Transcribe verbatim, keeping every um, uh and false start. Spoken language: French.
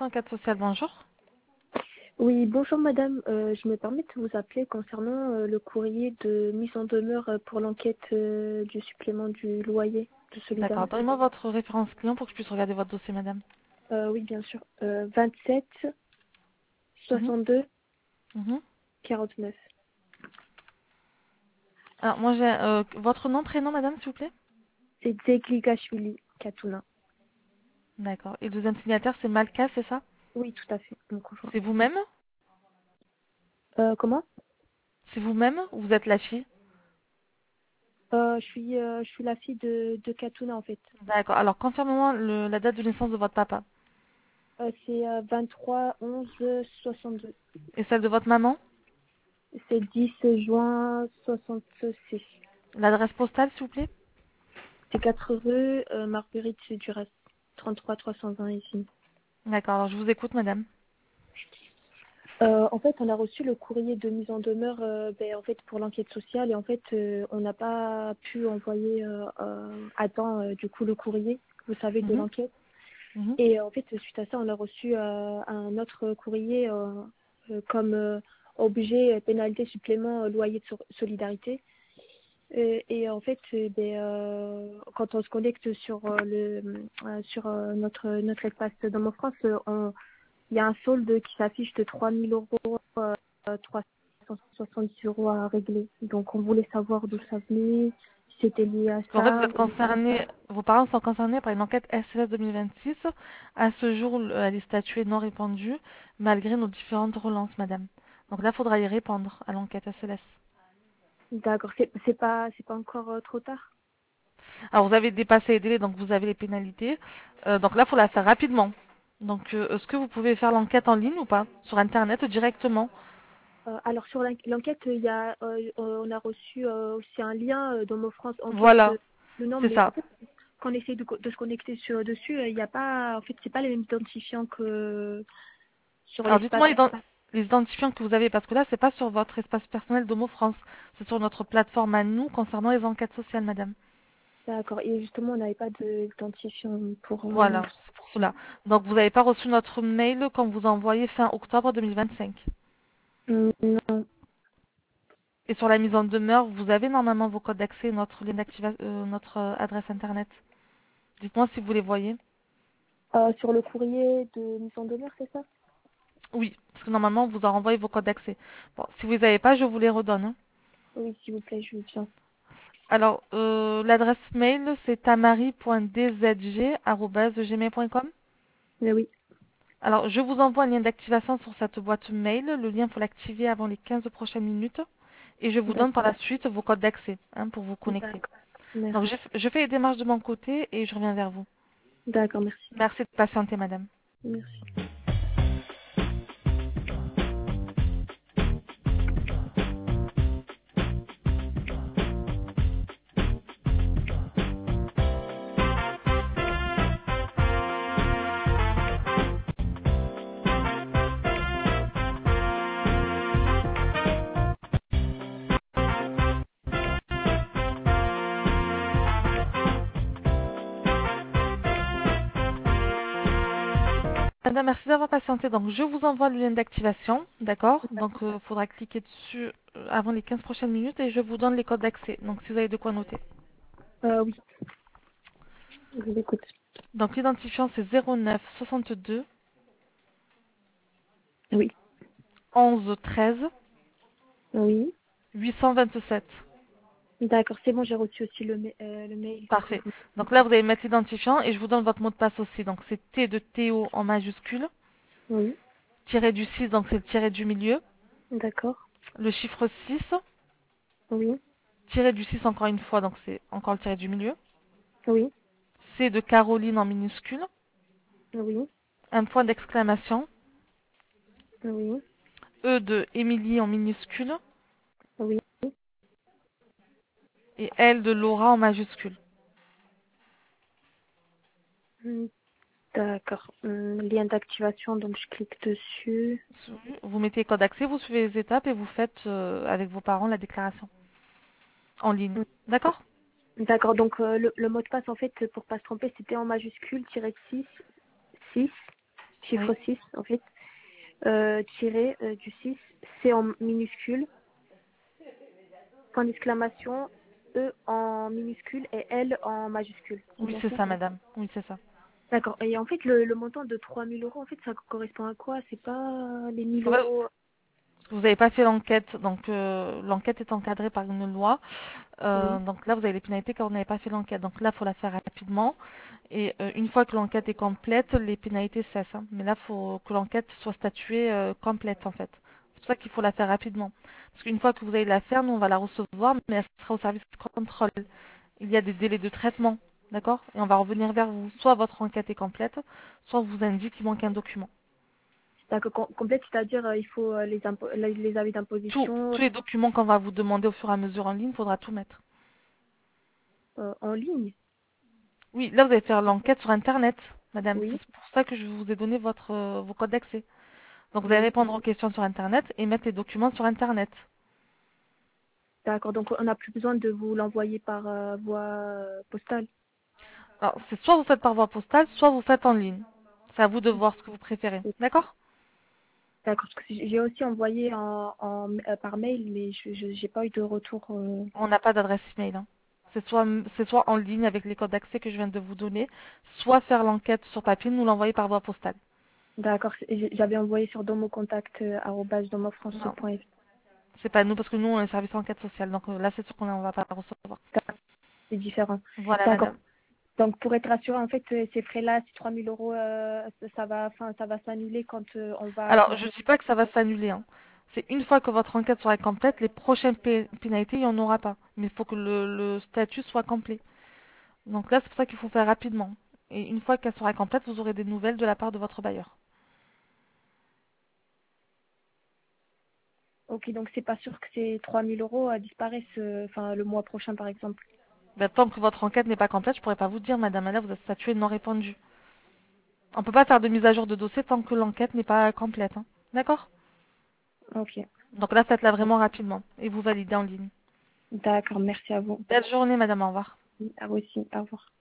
enquête sociale, bonjour. Oui, bonjour madame. Euh, je me permets de vous appeler concernant euh, le courrier de mise en demeure euh, pour l'enquête euh, du supplément du loyer de D'accord, solidarité. donnez-moi votre référence client pour que je puisse regarder votre dossier, madame. Euh, oui, bien sûr. Euh, vingt-sept Mhm, soixante-deux mhm. quarante-neuf. Alors, moi, j'ai euh, votre nom, prénom, madame, s'il vous plaît. C'est Zegligashvili Katuna. D'accord. Et le deuxième signataire, c'est Malka, c'est ça? Oui, tout à fait, mon conjoint. C'est vous-même? Euh, comment C'est vous-même ou vous êtes la fille? euh, je suis euh, je suis la fille de, de Katuna en fait. D'accord. Alors, confirmez-moi le- la date de naissance de votre papa. Euh, c'est euh, vingt-trois onze soixante-deux. Et celle de votre maman? C'est dix juin soixante-six. L'adresse postale, s'il vous plaît? C'est quatre rue euh, Marguerite Duras, trente-trois trois cent vingt ici. D'accord. Alors, je vous écoute, madame. Euh, en fait, on a reçu le courrier de mise en demeure euh, ben, en fait, pour l'enquête sociale et en fait, euh, on n'a pas pu envoyer euh, euh, à temps euh, du coup le courrier, vous savez, de Mhm, l'enquête. mhm, Et euh, en fait, suite à ça, on a reçu euh, un autre courrier euh, euh, comme euh, objet euh, pénalité supplément euh, loyer de so- solidarité. Euh, et en fait, euh, ben, euh, quand on se connecte sur euh, le euh, sur euh, notre notre espace dans mon France, euh, on il y a un solde qui s'affiche de trois mille euros, euh, trois cent soixante-dix euros à régler. Donc, on voulait savoir d'où ça venait, si c'était lié à Parce qu'en fait, vous ça. êtes concerné, vos parents sont concernés par une enquête S L S deux mille vingt-six. À ce jour, le- elle est statuée non répondue, malgré nos différentes relances, madame. Donc là, il faudra y répondre à l'enquête S L S. D'accord, c'est c'est pas c'est pas encore euh, trop tard. Alors, vous avez dépassé les délais, donc vous avez les pénalités. Euh, donc là, il faut la faire rapidement. Donc, euh, est-ce que vous pouvez faire l'enquête en ligne ou pas? Sur Internet ou directement? Euh, alors sur l'en- l'enquête, il y a euh, euh, on a reçu euh, aussi un lien euh, dans nos France enquête Voilà, euh, le nom, c'est mais en ça. fait quand on essaie de, co- de se connecter sur dessus, euh, il n'y a pas en fait c'est pas les mêmes identifiants que sur Alors, l'espace. dites-moi les, ident- les identifiants que vous avez, parce que là, c'est pas sur votre espace personnel d'Homo France. C'est sur notre plateforme à nous concernant les enquêtes sociales, madame. D'accord. Et justement, on n'avait pas de- d'identifiant pour euh, Voilà, c'est pour cela. Donc, vous n'avez pas reçu notre mail qu'on vous a envoyé fin octobre deux mille vingt-cinq. hum, non. Et sur la mise en demeure, vous avez normalement vos codes d'accès, notre lien d'activa- euh, notre euh, adresse internet. Dites-moi si vous les voyez. Euh, sur le courrier de mise en demeure, c'est ça? Oui, parce que normalement, on vous a renvoyé vos codes d'accès. Bon, si vous les avez pas, je vous les redonne, hein. Oui, s'il vous plaît, je veux bien. Alors, euh, l'adresse mail, c'est tamari point d z g arobase gmail point com. Mais oui, Alors, je vous envoie un lien d'activation sur cette boîte mail. Le lien, il faut l'activer avant les quinze prochaines minutes. Et je vous donne par d'accord. la suite vos codes d'accès, hein, pour vous connecter. D'accord. Merci. Donc, je, je fais les démarches de mon côté et je reviens vers vous. D'accord, merci. Merci de patienter, madame. Merci. Madame, merci d'avoir patienté. Donc, je vous envoie le lien d'activation, d'accord? Donc, il faudra cliquer dessus euh, avant les quinze prochaines minutes et je vous donne les codes d'accès. Donc, si vous avez de quoi noter. Euh, oui, je vous écoute. Donc, l'identifiant, c'est zéro neuf soixante-deux Oui, onze treize oui. huit cent vingt-sept. D'accord, c'est bon, j'ai reçu aussi le, ma- euh, le mail que Parfait. vous... Donc là, vous allez mettre l'identifiant et je vous donne votre mot de passe aussi. Donc, c'est T de Théo en majuscule, Oui, tiré du six, donc c'est le tiré du milieu, d'accord. le chiffre six, Oui, tiré du six encore une fois, donc c'est encore le tiré du milieu, oui, C de Caroline en minuscule, oui, un point d'exclamation, oui, E de Émilie en minuscule oui. et L de Laura en majuscule. Hum, D'accord. Hum, lien d'activation, donc je clique dessus. Vous mettez code d'accès, vous suivez les étapes et vous faites euh, avec vos parents la déclaration en ligne. Hum, D'accord? D'accord, donc euh, le, le mot de passe, en fait, pour pas se tromper, c'était en majuscule, tiré six, six. chiffre Oui, six en fait, euh, tiré euh, du six, C en minuscule, point d'exclamation, E en minuscule et L en majuscule. C'est oui, bien c'est ça? ça, madame. Oui, c'est ça. D'accord. Et en fait, le, le montant de trois mille euros, en fait, ça correspond à quoi? C'est pas les mille En fait, euros. parce que vous n'avez pas fait l'enquête, donc euh, l'enquête est encadrée par une loi. Euh, Oui. donc là, vous avez les pénalités quand vous n'avez pas fait l'enquête. Donc là, il faut la faire rapidement. Et euh, une fois que l'enquête est complète, les pénalités cessent, hein. Mais là, il faut que l'enquête soit statuée euh, complète, en fait. C'est pour ça qu'il faut la faire rapidement. Parce qu'une fois que vous allez la faire, nous, on va la recevoir, mais elle sera au service de contrôle. Il y a des délais de traitement, d'accord? Et on va revenir vers vous. Soit votre enquête est complète, soit on vous indique qu'il manque un document. D'accord. Com- complète, c'est-à-dire euh, il faut euh, les, impo- les, les avis Tout- d'imposition tous les documents qu'on va vous demander au fur et à mesure en ligne, il faudra tout mettre. euh, en ligne. Oui, là, vous allez faire l'enquête sur Internet, madame. Oui. C'est pour ça que je vous ai donné votre, euh, vos codes d'accès. Donc, vous allez Oui. répondre aux questions sur Internet et mettre les documents sur Internet. D'accord. Donc, on n'a plus besoin de vous l'envoyer par euh, voie euh, postale. Alors, c'est soit vous faites par voie postale, soit vous faites en ligne. C'est à vous de voir ce que vous préférez. D'accord? D'accord. Parce que j'ai aussi envoyé en, en, euh, par mail, mais je n'ai pas eu de retour. euh. On n'a pas d'adresse email, hein. C'est soit, c'est soit en ligne avec les codes d'accès que je viens de vous donner, soit faire l'enquête sur papier, nous l'envoyer par voie postale. D'accord. J'ai- J'avais envoyé sur domocontact, euh, arobase Non, domofrance.fr. c'est pas nous parce que nous on est service enquête sociale. Donc euh, là, c'est sûr qu'on ne va pas la recevoir. C'est différent. Voilà, D'accord. madame. Donc, pour être rassuré, en fait, euh, ces frais-là, ces trois mille euros, euh, ça va, enfin, ça va s'annuler quand euh, on va Alors, je ne continuer. dis pas que ça va s'annuler, hein. C'est une fois que votre enquête sera complète, les prochaines pé- pénalités, il n'y en aura pas. Mais il faut que le, le statut soit complet. Donc là, c'est pour ça qu'il faut faire rapidement. Et une fois qu'elle sera complète, vous aurez des nouvelles de la part de votre bailleur. Ok, donc c'est pas sûr que ces trois mille euros euh, disparaissent, euh, enfin, le mois prochain, par exemple. Ben, tant que votre enquête n'est pas complète, je ne pourrais pas vous dire, madame, là, vous êtes statué non répondu. On ne peut pas faire de mise à jour de dossier tant que l'enquête n'est pas complète, hein. D'accord? Ok. Donc là, faites-la vraiment rapidement et vous validez en ligne. D'accord, merci à vous. Belle journée, madame, au revoir. À vous aussi. Au revoir.